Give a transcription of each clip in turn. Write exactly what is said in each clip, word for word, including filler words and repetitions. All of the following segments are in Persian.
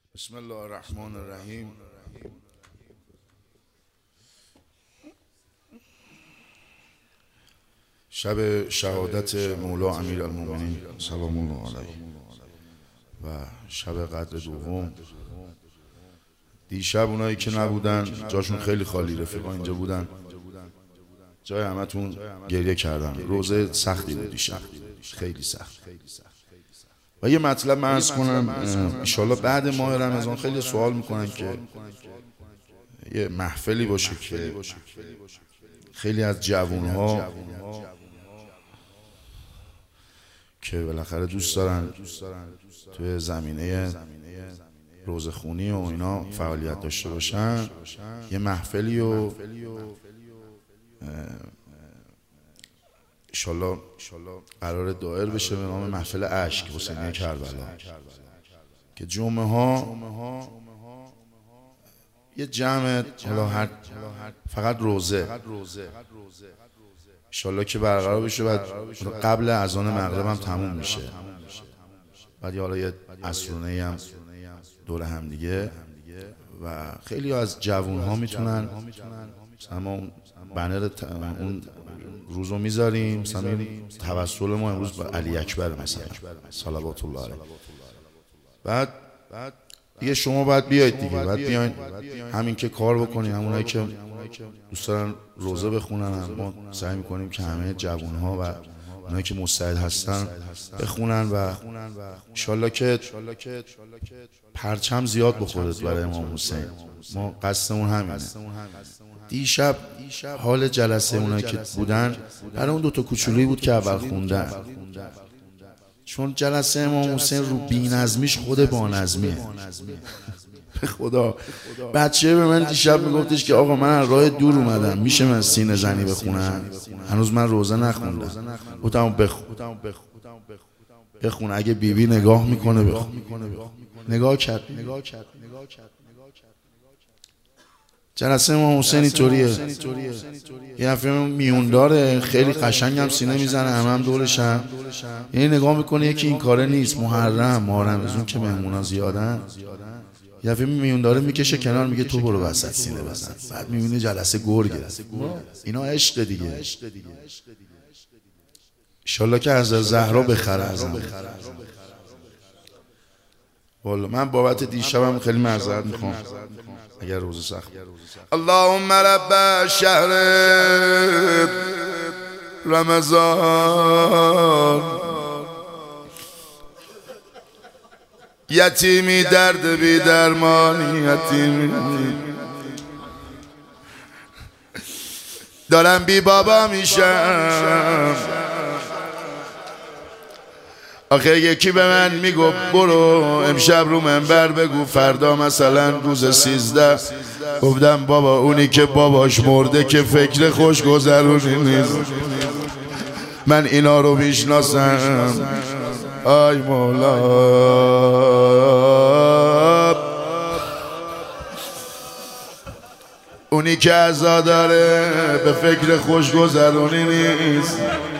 بسم الله الرحمن الرحیم. شب شهادت مولا امیرالمومنین سلام الله علیه و شب قدر دوم. دیشب اونایی که نبودن جاشون خیلی خالی، رفیقا اینجا بودن، جای همتون گریه کردن. روزه سختی بود دیشب، خیلی سخت. و یه مطلب من عرض کنم، انشالله بعد ماه رمضان خیلی سوال میکنن که یه محفلی باشه که خیلی از جوانها که بالاخره دوست دارن توی زمینه روزخونی و اینا فعالیت داشته باشن، یه محفلی و انشالله قرار دایر بشه به نام محفل اشک حسینی کربلا که جمعه ها یه جمع حالا هر فقط روزه انشالله که برقرار بشه، بعد قبل اذان مغرب هم تموم میشه، بعد حالا یه عصرونه هم دور هم دیگه و خیلی از جوون ها میتونن مثلا اون بنر اون روزو میذاریم، مثلا توسل ما امروز با علی اکبر مثلا صلوات الله علیه. بعد دیگه شما باید بیاید دیگه، باید بیاین همین که کار بکنین. همونایی که دوست دارن روزه بخونن هم ما سعی میکنیم که همه جوانها و اونایی که مستعد هستن بخونن و انشالله که پرچم زیاد بخورد برای امام حسین. ما قصدمون همینه. دیشب حال جلسه اونایی که بودن برای اون دوتا کوچولویی بود که اول خوندن، چون جلسه امام حسین رو بی‌نظمیش خود با نظمیه. به خدا بچه به من دیشب میگفتش که آقا من از راه دور اومدم، میشه من سینه زنی بخونم؟ هنوز من روزه نخوندم. گفتم بخون بخون اگه بیبی بی نگاه میکنه بخون. نگاه کرد. جلسه امام حسین اینطوریه، یه نفر میون داره خیلی قشنگ هم سینه میزنه، همه هم دورش هم، یعنی نگاه میکنه یکی این کاره نیست. محرم ماه رمضان که مهمونا زیادن، یه نفر میون داره میکشه کنار، میگه تو برو وسط سینه بزن. بعد میبینه جلسه گرگه. اینا عشق دیگه. انشالله که از زهرا بخره ازم. والا من بابت دیشبم خیلی معذرت میخوام اگر روز سخت. اللهم رب شهر رمضان، یتیمی درد بی درمانی، یتیمی دارم بی بابا میشم. آخه یکی به من میگو برو امشب رو منبر بگو فردا مثلا روز سیزده. گفتم بابا اونی که باباش مرده که فکر خوش گذرونی نیست، من اینا رو میشناسم. آی مولا اونی که عزا داره به فکر خوش گذرونی نیست،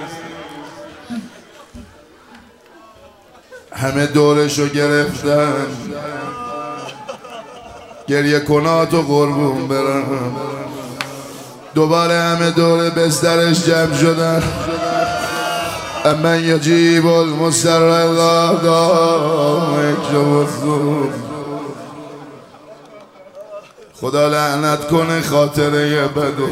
همه دورشو گرفتن گریه کنات و قربون برم. دوباره همه دور بسترش جمع شدن. امن یجیب المستر الله دام. خدا لعنت کنه خاطره بدو.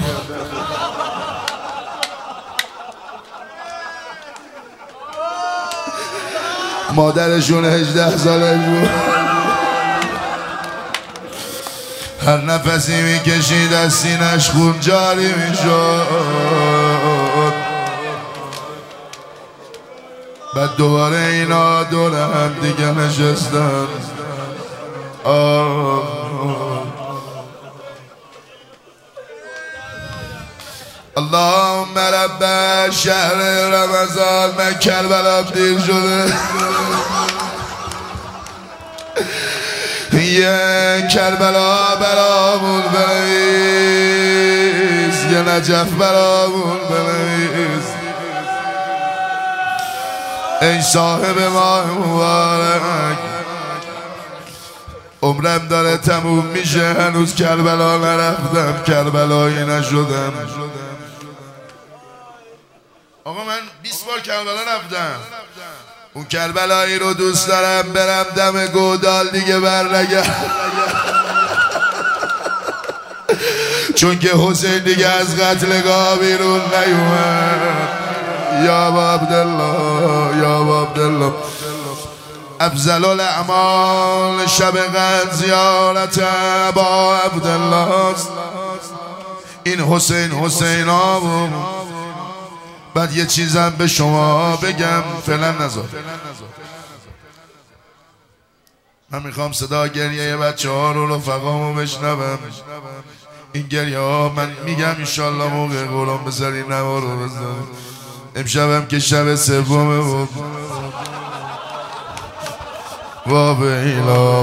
مادرشون هجده سالش بود، هر نفسی میکشید از سینش خون جاری میشد. بعد دوباره اینا دور هم دیگه نشستن. اللهم رب شهر رمضان، من کربلام دیر شده. یه کربلا برامون بنویس، یه نجف برامون بنویس. ای صاحب ماه مبارک، عمرم داره تموم میشه، هنوز کربلا نرفتم، کربلایی نشدم. آقا من بیست بار کربلا رفتم، اون کربلایی رو دوست دارم برم دم گودال دیگه برنگردم، چون که حسین دیگه از قتلگاه بیرون نیومد. یا با عبدالله یا با عبدالله. افضل الاعمال شب قدر زیارت با عبدالله. این حسین حسین ها بود. بعد یه چیزم به شما بگم، فعلا نذار. من میخوام صدا گریه بچه ها رو رفقامو بشنوم. این گریه ها من میگم انشالله موقع قرآن بذاری نوا رو بذاری. امشبم که شب سومه بود و بیلا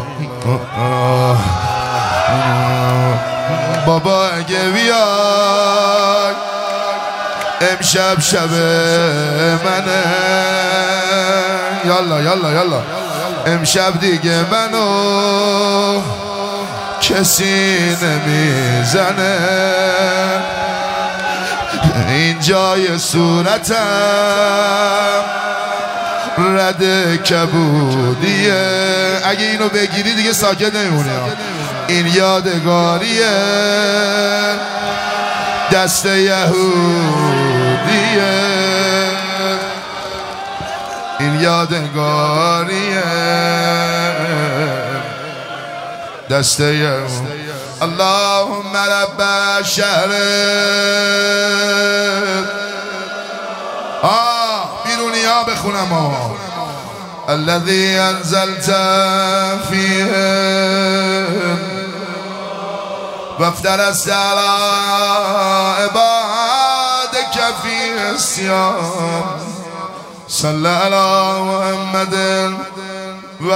بابا اگه بیای امشب شب منه، یالا یالا یالا امشب دیگه منو کسی نمیزنه، این جای صورتم رد کبودیه، اگه اینو بگیری دیگه ساکت نمیمونی. این یادگاریه دست یهودیه، این یادگاریه دست یهودیه. اللهم رب شهر آه بیرونی ها بخونم ها. الذي انزلت فيهم وافترست على عبادك في الصيام صلى على محمد و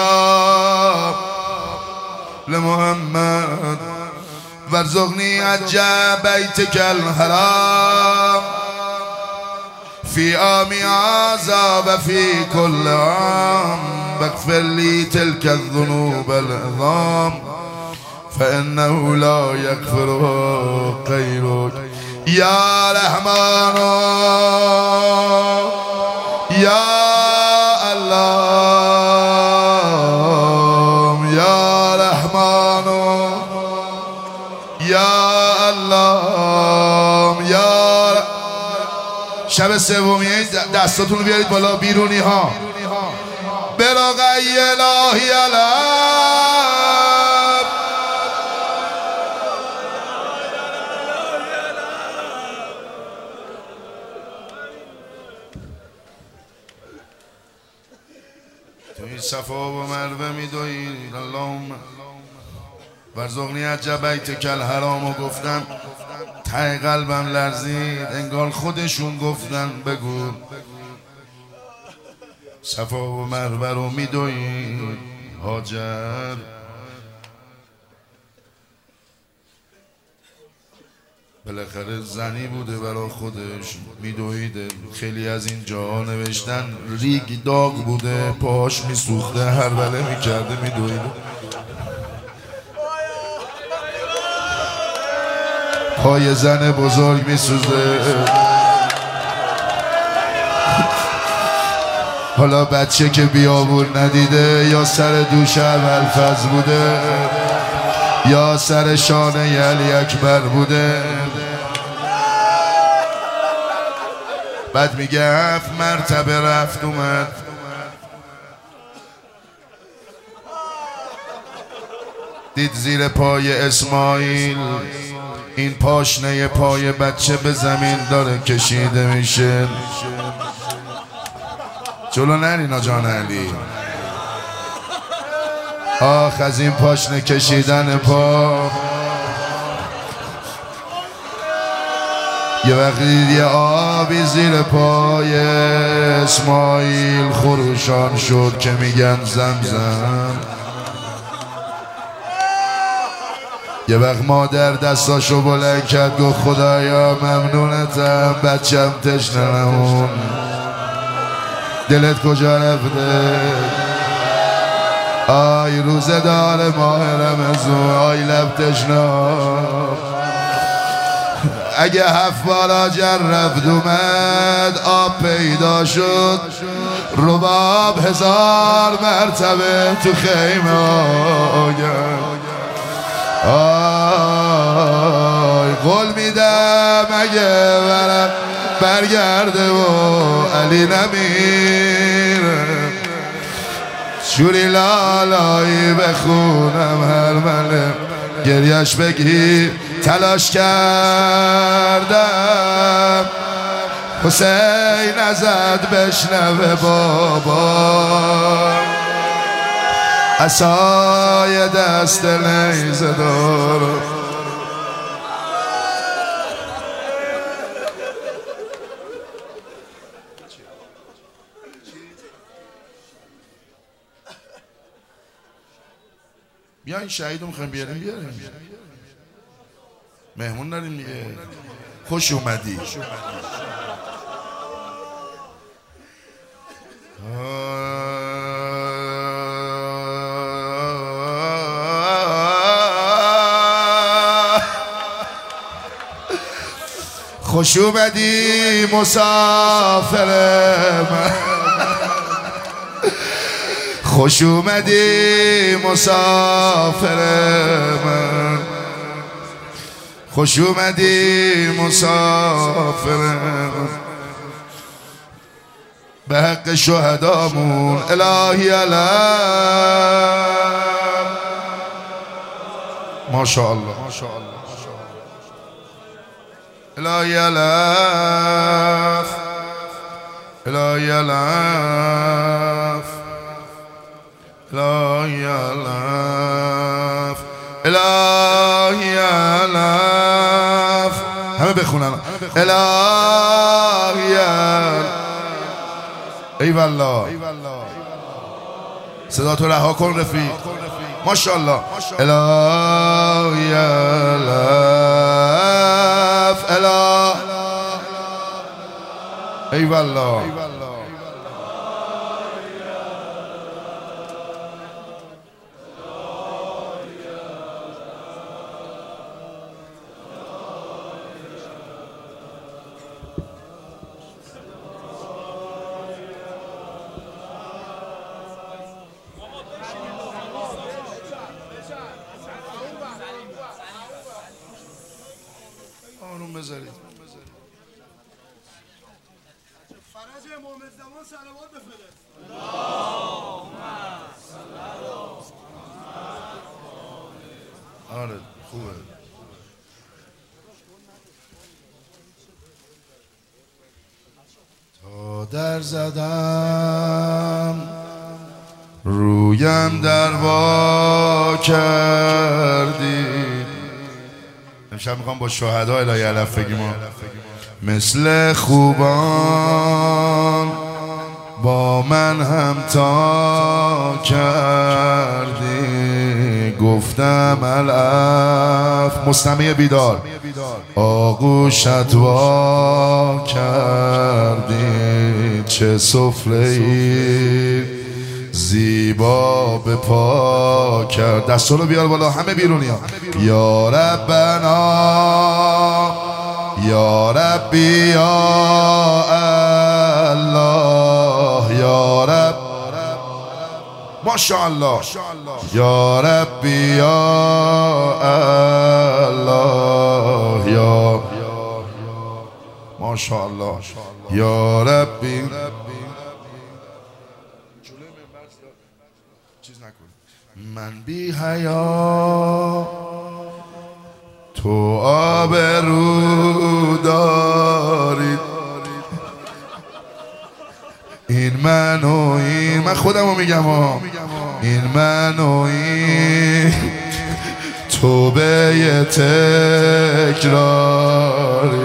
لمحمد وارزقني حج بيتك الحرام في عام هذا وفي كل عام واغفر لي تلك الذنوب العظام فإنه لا يغفرها غيرك يا رحمن يا الله يا رحمن يا الله يا. شب سومیه دستاتون رو بیارید بالا بیرونی ها. براقی الهی علم تو این صفا و مروه میدوید. اللهم وارزقنی حج بیتک الحرام و گفتم ته قلبم لرزید، انگار خودشون گفتن بگو صفا و مروه رو میدوید هاجر. بالاخره زنی بوده برا خودش میدویده. خیلی از این جاها نوشتن ریگ داغ بوده، پاهاش میسوخته، هر بله میکرده میدویده. پای زن بزرگ میسوزه. حالا بچه که بیابون ندیده یا سر دوش ابوالفضل بوده یا سر شانه علی اکبر بوده. بعد میگه هفت مرتبه رفت اومد. دید زیر پای اسماعیل این پاشنه پای بچه به زمین داره کشیده میشه. جلو نرینا جان علی. آخ از این پاشنه کشیدن پا. یه وقتی یه آبی زیر پای اسماعیل خروشان شد که میگن زمزم. یه وقت مادر دستاشو بلند کرد گفت خدایا ممنونتم، بچم تشنه نمون. دلت کجا رفته؟ آی روزه دار ماه رمضان، آی لب تشناب. اگه هفت بالا جرفت اومد آب پیدا شد، رباب هزار مرتبه تو خیمه آگم. آی قول میدم اگه ورق برگرده و علی نمیره، شوری لالایی بخونم هر مله گریش بگی تلاش کردم، حسین ازت بشنوه بابا، عصای دست نیزه دارم. بیا این شهید رو میخوایم بیاریم، بیاریم مهمون داریم دیگه. خوش اومدی. خوش اومدی مسافر من، خوش اومدی مسافر من، خوش اومدی مسافر من، به حق شهدامون الهی علم. ماشاءالله الهی علم، الهی علم، الهی علم، الهی علم. همه بخونن الهی علم. ای والله صدا تو رها کن رفیق. ماشاءالله الهی علم، اله ای والله. آروم بذارید. فرج امام زمان صلوات بفرست. آره خوبه. تا در زدم رویم در وا کردی. امشب میخوام با شهدا الهی علف بگیم. مثل خوبان با من همتا کردی، گفتم علف مستمع بیدار آغوشت وا کردی، چه سفره‌ای زیبا به پا کرد. دستو رو بیار بالا همه بیرونی ها. یا ربنا یا ربی یا الله یا رب ماشاءالله یا ربی یا الله یا ماشاءالله یا ربی. من بی حیا تو آبرو دارید، این من و این من خودمو میگم ها، این من و این تو به تکراری،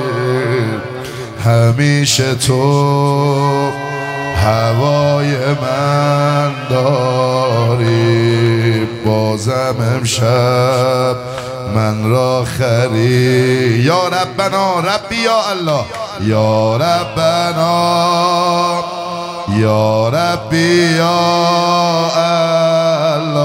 همیشه تو هوای من داری، بازم امشب من را خری. یا ربنا ربی یا الله یا ربنا یا ربی یا الله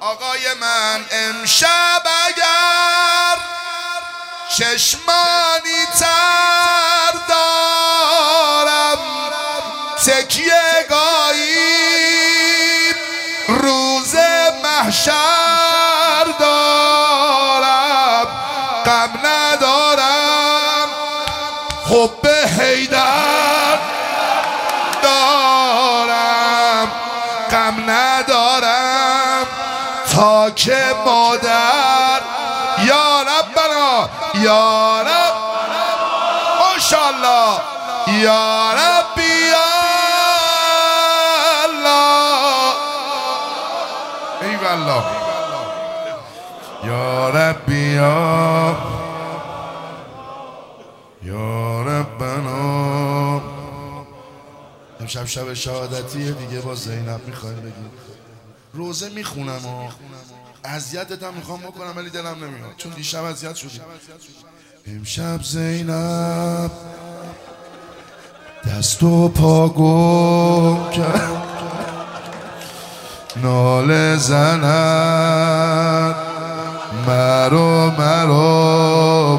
آقای من امشب اگر چشمانی تر دارم تکیه گاهی روز محشر دارم غم ندارم حب حیدر دارم غم ندارم تا که مادر یا ربنا یا رب ماشاءالله یا ربی یا الله ای والله یا ربی یا یا ربنا. امشب شب شهادتیه دیگه، با زینب میخوایم بگیم روزه میخونم و اذیتت هم میخوام بکنم ولی دلم نمیاد چون دیشب اذیت شدیم. امشب زینب دست و پا گم کرد ناله زند مرو مرو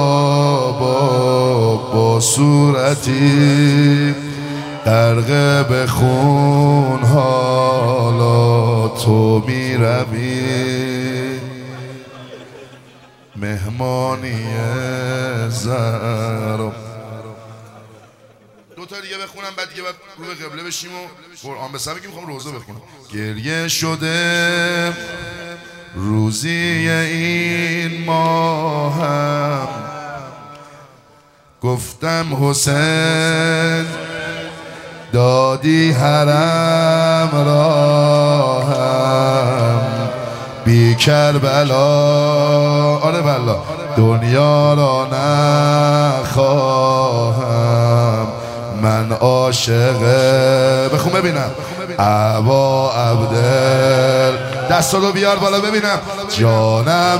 بابا با صورتی غرق به خون حالا تو می روی مهمانی زر. دو تا دیگه بخونم بعد دیگه بعد رو به قبله بشیم و قرآن به سر بگیم. میخوام روزه بخونم. گریه شده روزی این ماهم گفتم حسین دادی حرم راهم بی کربلا آره والله دنیا را نخواهم من عاشقه. بخون ببینم ابا عبدل دستا رو بیار بالا ببینم. جانم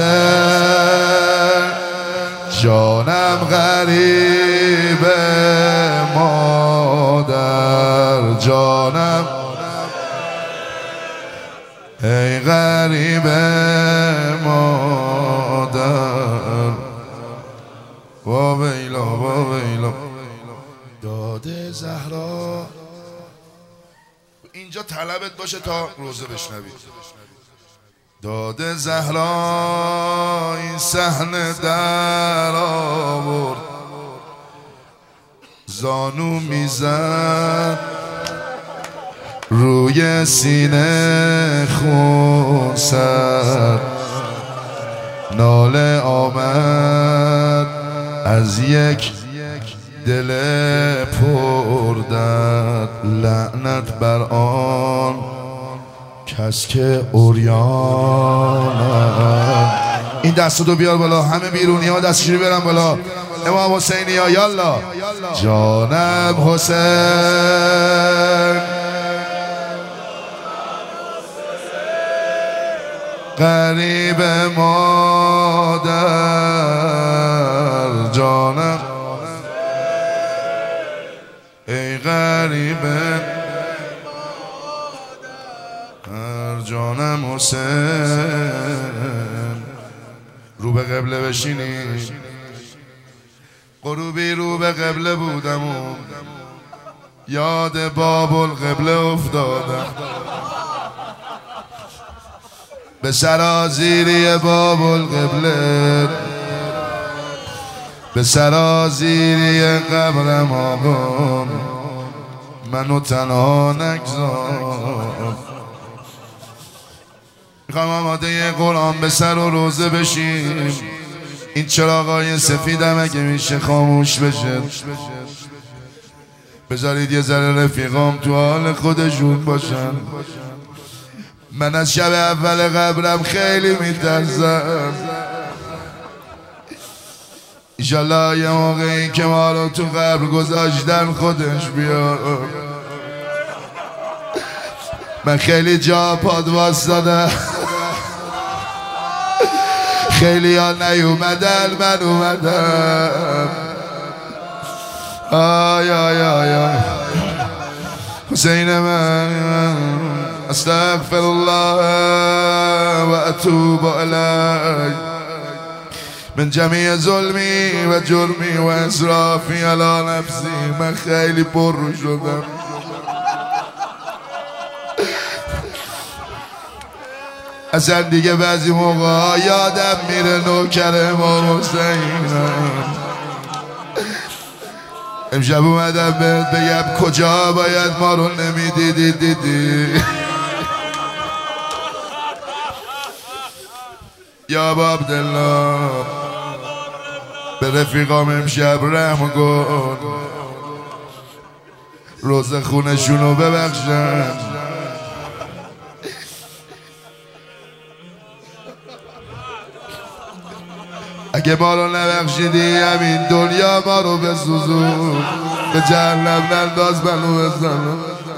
حسین جانم غریب مادر جانم ای غریب مادر وا ویلا وا ویلا. داده زهرا اینجا طلبت باشه تا روزه بشنوی. داده زهرا این صحنه در آورد زانو میزد روی سینه خون سر ناله آمد از یک دل پردرد لعنت بر آن کس که اوریانه. این دستو دو بیار بالا همه بیرونی ها دستشوری برن بالا. امام حسینی ها یالا. جانم حسین غریب مادر جانم ای غریب جانم حسین. رو به قبله بشینی. غروبی رو به قبله بودم و یاد باب القبله افتادم به سرازیری باب القبله به سرازیری قبرم آقا منو تنها نگذار. میخوام آماده قرآن به سر و روزه بشیم. این چراغای سفیدم اگه میشه خاموش بشه بذارید یه ذره رفیقام تو حال خودشون باشن. من از شب اول قبرم خیلی میترسم. ایشالله یه موقعی که ما رو تو قبر گذاشتن خودش بیار. من خیلی جا پاد واسدادم خیلی ها نیومدن من اومدم. آی آی آی آی حسین من استغفر الله و اتوب الیه من جمیع ظلمی و جرمی و اسرافی علی نفسی. من خیلی پر رو شدم. اصلا دیگه بعضی موقع یادم میره نوکر امام حسینم. امشب اومدم بهت بگم کجا باید ما رو نمیدیدی دیدی. یا ابا عبدالله به رفیقام امشب رحم کن، روز خونشونو ببخشن. اگه ما رو نبخشیدی همین دنیا ما رو بسوزون، به جهنم ننداز منو بزن.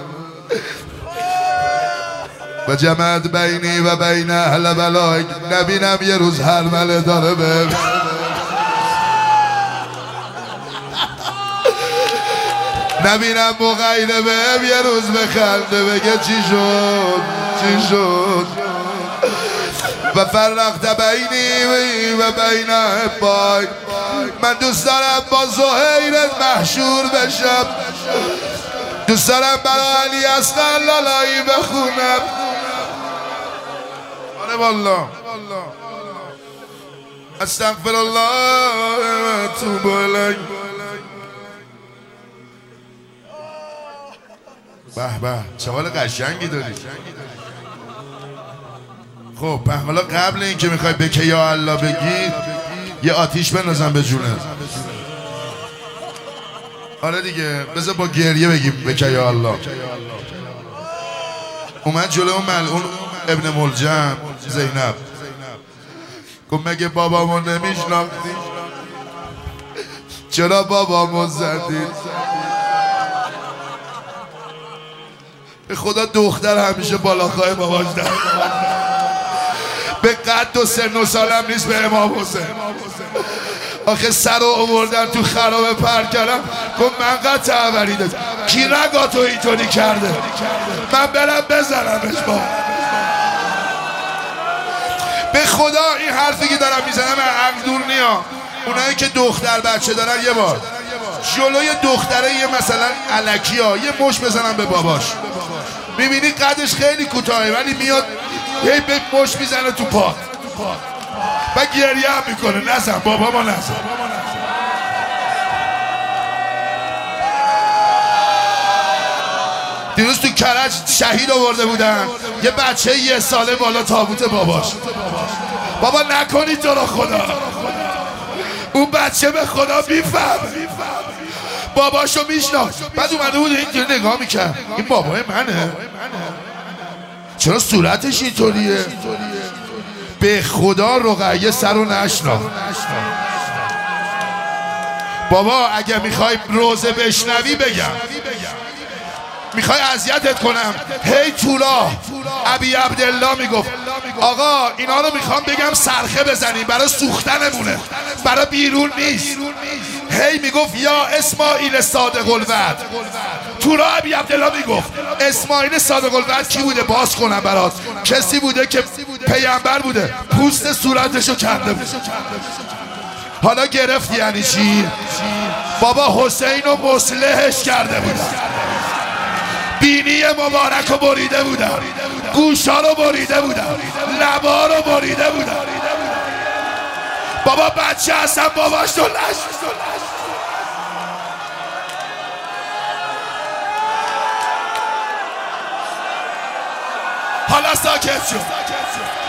و جمعت بینی و بین اهل بلای. نبینم یه روز هر مله داره به نبینم مغیره بهم یه روز بخنده بگه چی شد چی شد. و فرقت بینی و بین احبای. من دوست دارم با زهیرت محشور بشم، دوست دارم برای علی اصغر لالایی بخونم. آره والله استغفر الله توب الیه. به به سوال قشنگی داری. خب به حالا قبل این که میخوای بکه یا الله بگی یه آتیش بنازم به جونه. آره دیگه بذار با گریه بگیم بکه یا الله. اومد جلو اون ملعون ابن ملجم زینب گفت مگه بابامو نمیشناختی؟ چرا بابامو زدید؟ به خدا دختر همیشه بالاخای باباش در به قد و سن و سالم نیست به امام حسین. آخه سر رو آوردن تو خرابه پر کردم. گفت من قد تعوری داد کی رگاتو اینطوری کرده؟ من برم بزنمش. با به خدا این حرفی که دارم میزنم عقل دور نیا. اونایی که دختر بچه دارن یه بار جلوی دختره یه مثلا الکی ها یه مش بزنن به باباش. میبینی قدش خیلی کوتاهه ولی میاد هی به مش میزنه تو پا و گریه هم میکنه نزن بابا ما نزن. دیروز تو کرج شهید آورده بودن یه بچه یه ساله بالا تابوت باباش. بابا نکنید تو رو خدا. اون بچه به خدا میفهم باباشو میشناخت. بعد اومده بود اینجوری نگاه میکرد این بابای منه؟ چرا صورتش اینطوریه؟ به خدا رقیه سر رو نشناخت. بابا اگه میخوای روزه بشنوی بگم میخوای اذیتت کنم. هی طولا ابی عبدالله میگفت آقا اینا رو میخوام بگم سرخه بزنیم برای سوختنمونه برای بیرون نیست. هی میگفت یا اسماعیل صادق الوعد. طولا ابی عبدالله میگفت اسماعیل صادق الوعد کی بوده؟ باز کنم برات. کسی بوده که پیامبر بوده پوست صورتشو کنده بود. حالا گرفت یعنی چی؟ بابا حسین رو مصلحش کرده بودن. بینی مبارک رو بریده بودن، گوشا رو بریده بودن، لبا رو بریده بودن. بابا بچه اصلا باباش تو لش. حالا ساکت شد.